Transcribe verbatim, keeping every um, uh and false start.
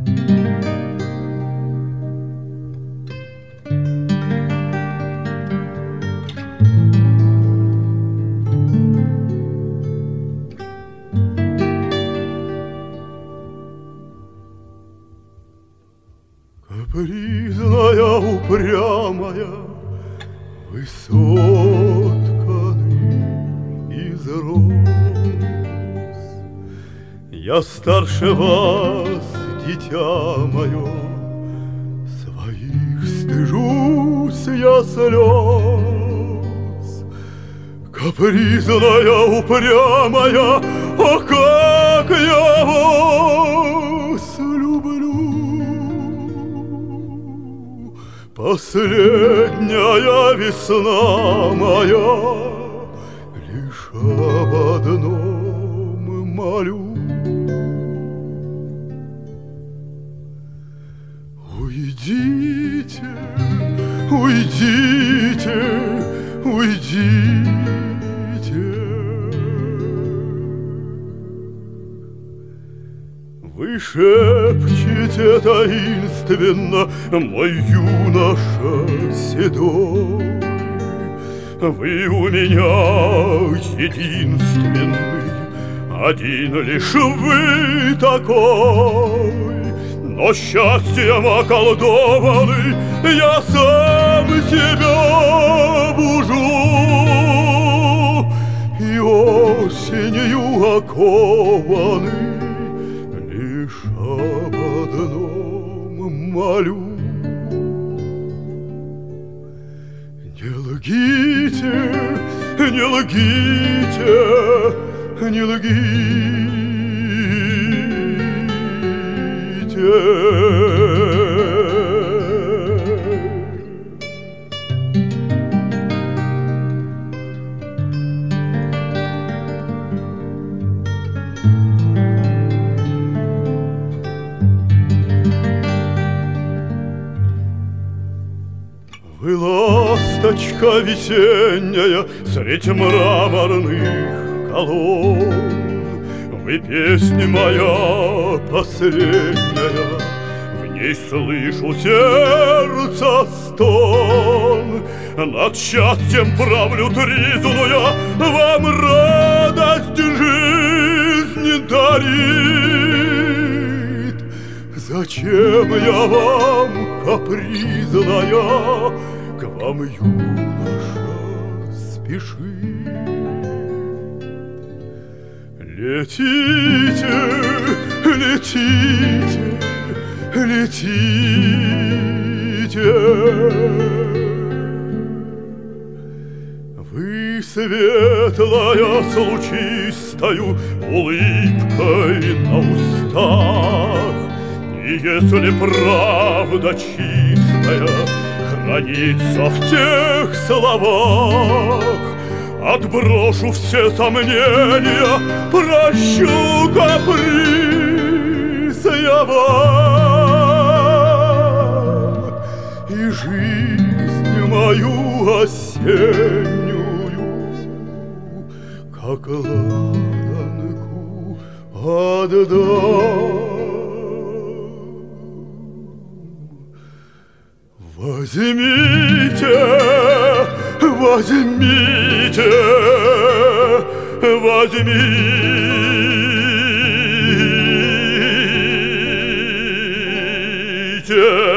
Капризная, упрямая, высотканный из роз. Я старше вас, дитя мое, своих стыжусь я слез. Капризная, упрямая, о, как я вас люблю! Последняя весна моя лишь об одном молю. Уйдите, уйдите, уйдите. Вы шепчете таинственно, мой юноша седой. Вы у меня единственный, один лишь вы такой. Но счастьем околдованный я сам себя бужу. И осенью окованный лишь об одном молю. Не лгите, не лгите, не лгите. Вы ласточка весенняя средь мраморных колонн. Вы песня моя последняя, в ней слышу сердца стон. Над счастьем правлю тризну я, вам радость жизни дарит. Зачем я вам, капризная, к вам, юноша, спешит? Летите, летите, летите. Вы светлая с лучистою улыбкой на устах. И если правда чистая хранится в тех словах, отброшу все сомнения, прощу каприз я вам. И жизнь мою осеннюю, как ладанку, отдам. Возьмите, возьмите, возьмите.